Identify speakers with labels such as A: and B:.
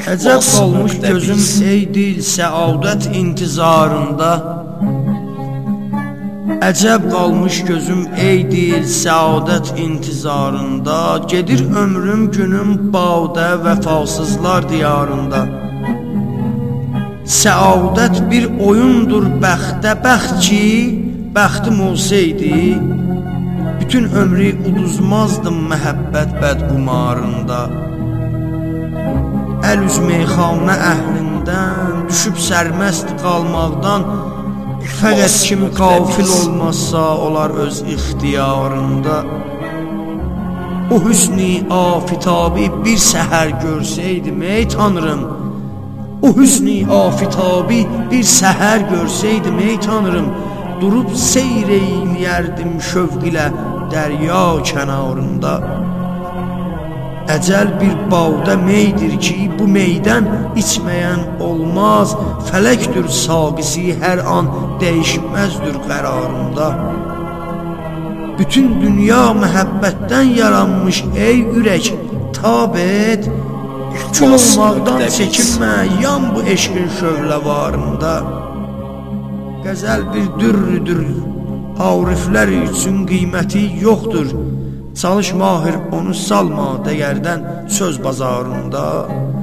A: Əcəb qalmış gözüm ey dil səadət intizarında. Əcəb qalmış gözüm ey dil səadət intizarında. Gedir ömrüm günüm badə vəfasızlar diyarında. Səadət bir oyundur bəxtə, bəxt ki, bəxtim olsaydı, bütün ömrü uduzmazdım məhəbbət bədqumarında. Əl üz meyxanə əhlindən, düşüb sərməst qalmaqdan, fəqət kim qafil olmazsa, olar öz ixtiyarında. O hüsni afitabi bir səhər görsəydim, ey Tanrım, o hüsni afitabi bir səhər görsəydim, ey Tanrım, durub seyr eyləyərdim şövq ilə dərya kənarında. Əcəl bir bağda meydir ki, bu meydən içməyən olmaz, fələkdir saqisi hər an dəyişməzdir qərarında. Bütün dünya məhəbbətdən yaranmış ey ürək, tab et, kül olmaqdan çəkinmə, yan bu eşqin şövləvarında. Qəzəl bir dürrüdür, ariflər üçün qiyməti yoxdur. Çalış mahir onu salma dəyərdən söz bazarında.